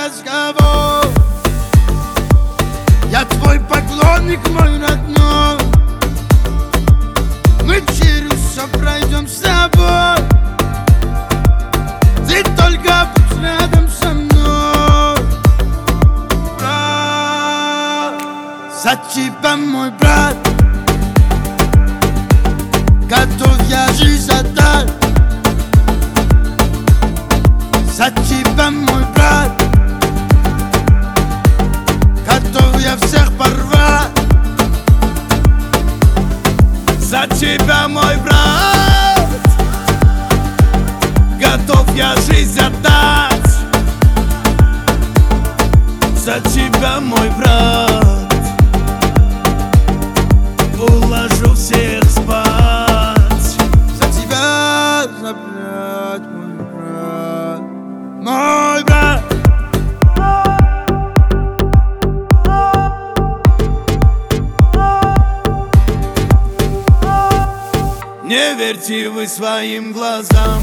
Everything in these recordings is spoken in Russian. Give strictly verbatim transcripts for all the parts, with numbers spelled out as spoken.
разговор. Я твой поклонник, мой родной. Мы через все пройдем с тобой. Ты только будь рядом со мной. Брат, за тебя, мой брат, готов я жизнь отдать. За тебя, мой брат, готов я всех порвать. За тебя, мой брат, готов я жизнь отдать. За тебя, мой брат, уложу всех спать. За тебя, за брат, мой брат, мой брат. Не верьте вы своим глазам,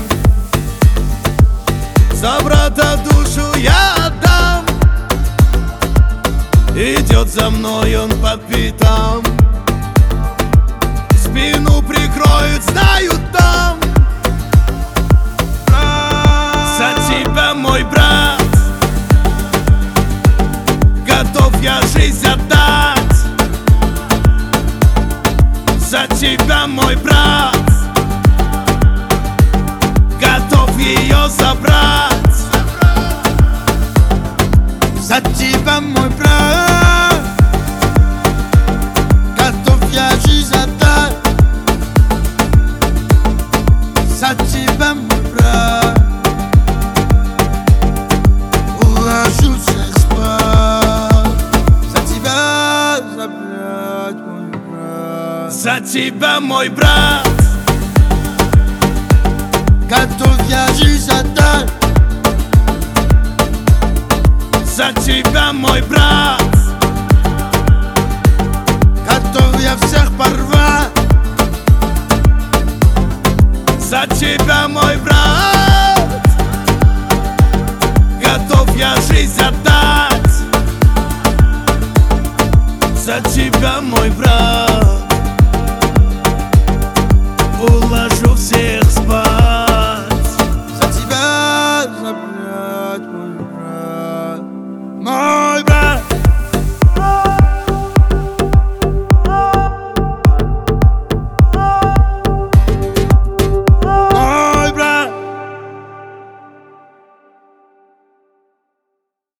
за брата душу я отдам. Идет за мной он по пятам, спину прикроют, знают там. За тебя, мой брат, готов я жизнь отдать. За тебя, мой брат, готов ее забрать. За тебя, мой брат, готов я жизнь отдать. За тебя, мой брат, уложу всех спать. За тебя, за брат, мой брат. За тебя, мой брат, готов я жизнь отдать. за тебя, мой брат, готов я всех порвать. за тебя, мой брат.